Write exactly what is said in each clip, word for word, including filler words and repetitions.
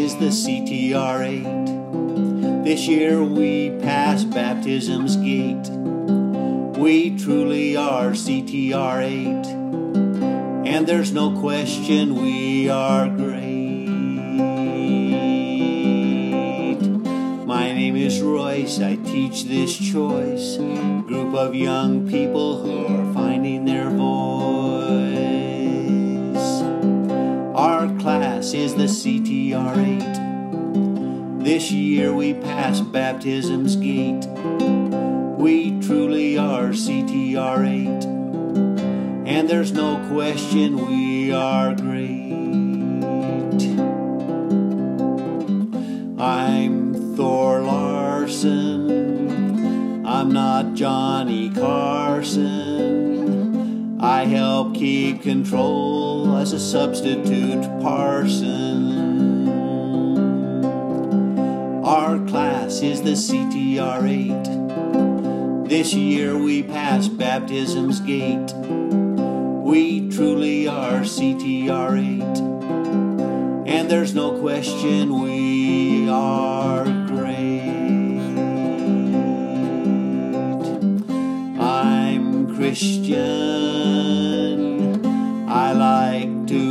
is the C T R eight. This year we pass baptism's gate. We truly are C T R eight, and there's no question we are great. My name is Royce, I teach this choice group of young people who are finding their voice. Our class is the C T R eight. This year we pass baptism's gate. We truly are C T R eight, and there's no question we are great. I'm Thor Larson, I'm not Johnny Carson. I help keep control as a substitute parson. Our class is the C T R eight. This year we pass baptism's gate. We truly are C T R eight, and there's no question we are great. I'm Christian, I like to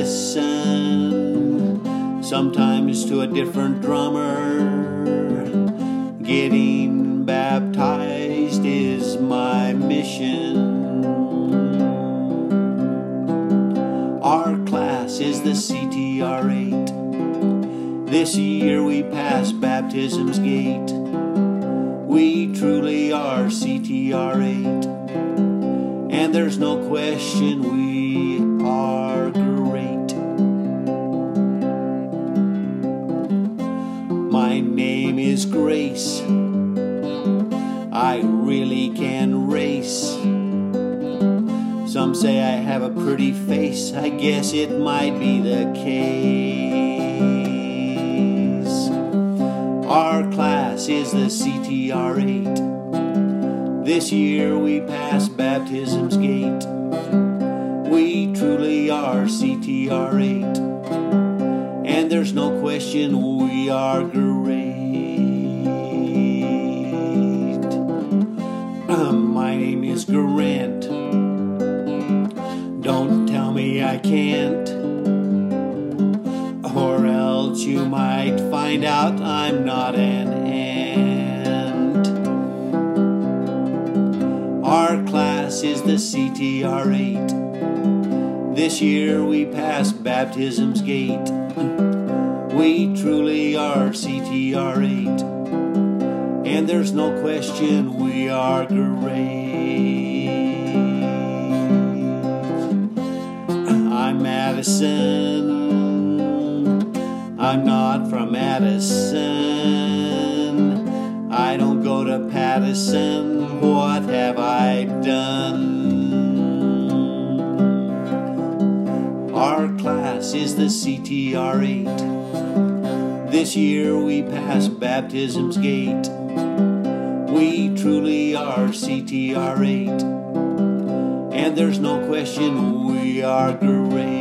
listen, sometimes to a different drummer. Getting baptized is my mission. Our class is the C T R eight. This year we pass baptism's gate. We truly are C T R eight, and there's no question we are great. My name is Grace, I really can race. Some say I have a pretty face, I guess it might be the case. Our class is the C T R eight. This year we pass baptism's gate. We truly are C T R eight, and there's no question we are great. My name is Grant, don't tell me I can't, or else you might find out I'm not an ant. Our class is the C T R eight. This year we pass baptism's gate. We truly are C T R eight, and there's no question we are great. I'm Madison, I'm not from Madison. I don't go to Pattison, what have I done? Our class is the C T R eight. This year we pass baptism's gate. We truly are C T R eight, and there's no question we are great.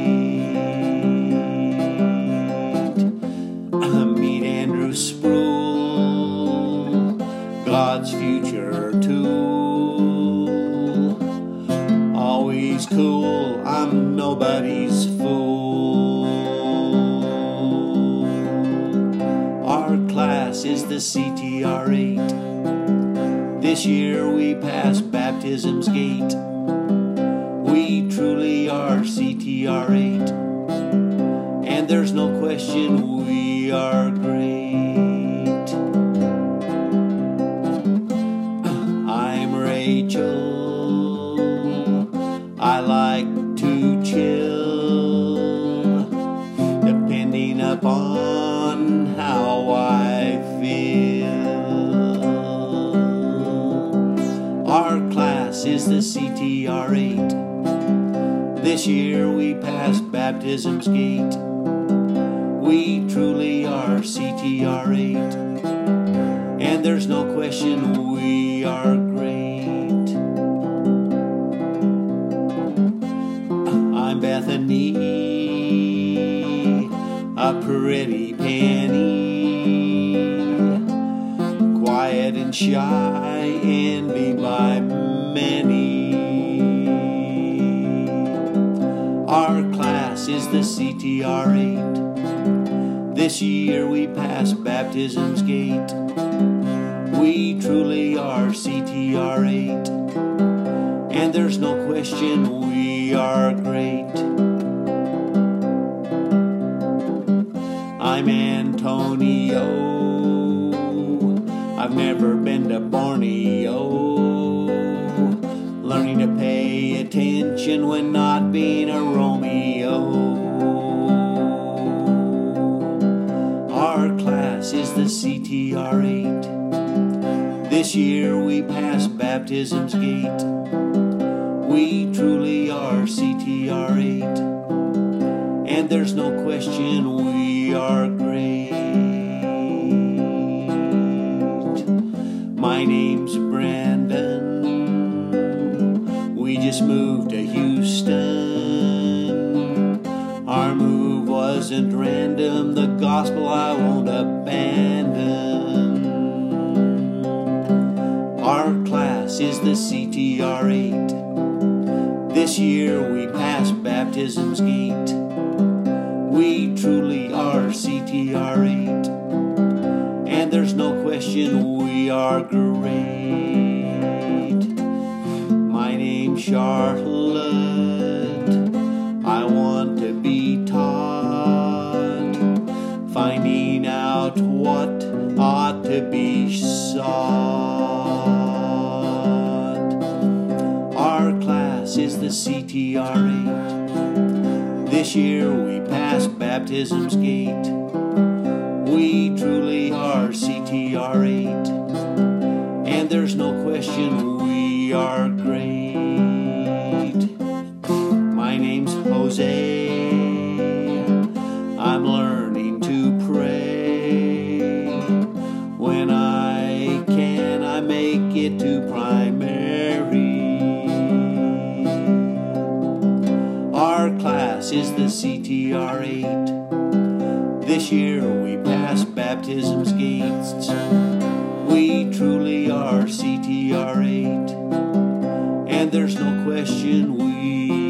Meet Andrew Sproul, God's future tool. Always cool, I'm nobody's fool. Our class is the C T R eight. This year we pass baptism's gate. We truly are C T R eight, and there's no question we are great. I'm Rachel, I like to chill, depending upon how I feel. Our class is the C T R eight. This year we pass baptism's gate. We truly are C T R eight, and there's no question we are great. I'm Bethany, a pretty shy, envied by many. Our class is the C T R eight. This year we pass baptism's gate. We truly are C T R eight, and there's no question we are great. I'm Antonio. I've never been to Borneo. Learning to pay attention when not being a Romeo. Our class is the C T R eight. This year we pass baptism's gate. We truly are C T R eight, and there's no question we are great. My name's Brandon. We just moved to Houston. Our move wasn't random. The gospel I won't abandon. Our class is the C T R eight. This year we pass baptism's gate. We truly are C T R eight, and there's no question we are great. My name's Charlotte. I want to be taught, finding out what ought to be sought. Our class is the C T R eight. This year we pass baptism's gate. We truly are C T R eight, and there's no question we are great. My name's Jose. I'm learning to pray. When I can, I make it to primary. Our class is the C T R eight. This year we pass baptism's gates. We truly are C T R eight, and there's no question we